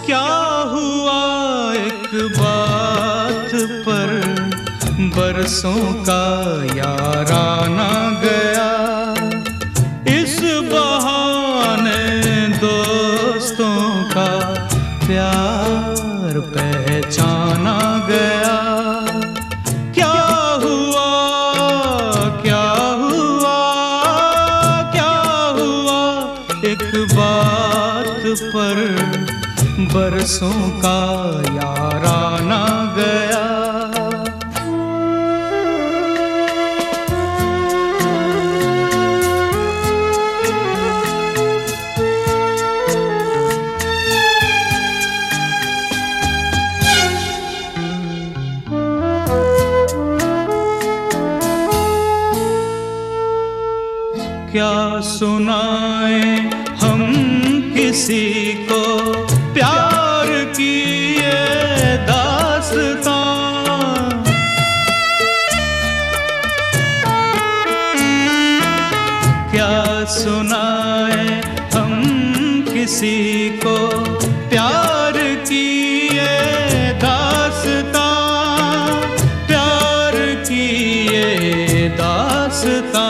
क्या हुआ एक बात पर बरसों का याराना गया, इस बहाने दोस्तों का प्यार पहचाना गया। क्या हुआ क्या हुआ क्या हुआ एक बात पर बरसों का याराना गया। क्या सुनाए हम किसी को प्यार की ये दास्तां, क्या सुनाए हम किसी को प्यार की ये दास्तां, प्यार की ये दास्तां।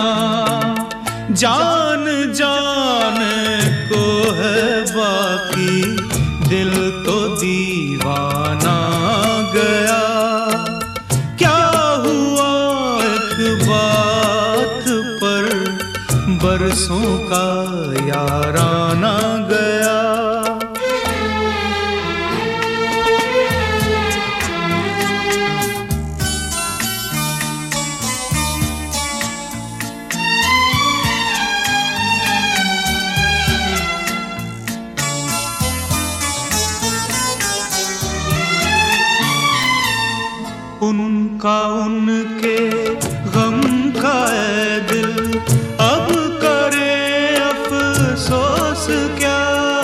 जान जान को है बाकी दिल तो दीवाना गया। क्या हुआ एक बात पर बरसों का याराना गया। उनका उनके गम का है दिल, अब करे अफसोस क्या।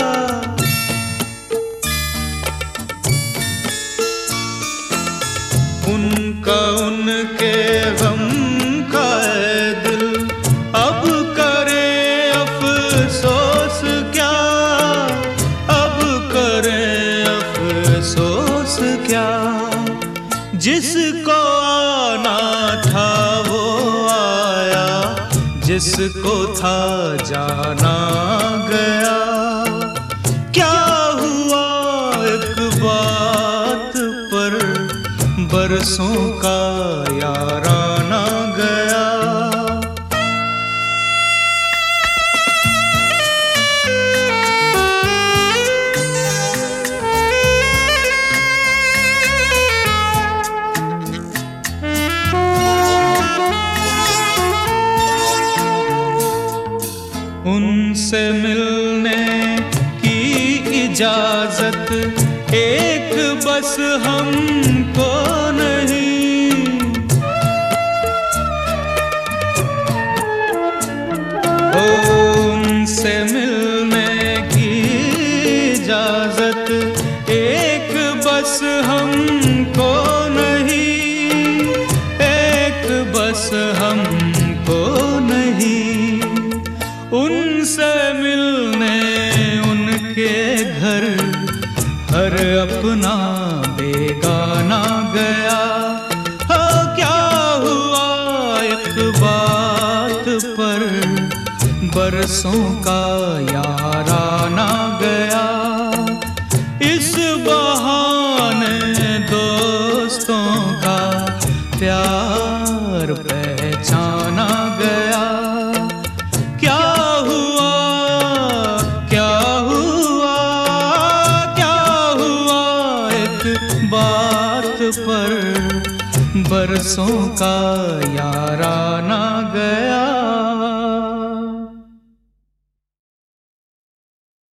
उनका उनके गम का है दिल, अब करे अफसोस क्या, अब करे अफसोस क्या। जिसको आना था वो आया, जिसको था जाना गया। क्या हुआ एक बात पर बरसों का याराना गया। उनसे मिलने की इजाजत एक बस हमको नहीं, उनसे मिलने की इजाजत एक बस हमको नहीं, एक बस हमको नहीं। उनसे मिलने उनके घर हर अपना बेगाना गया। हाँ क्या हुआ एक बात पर बरसों का याराना गया, इस बहाने दोस्तों का प्यार पहचाना गया। क्या हुआ क्या हुआ क्या हुआ एक बात पर बरसों का याराना गया।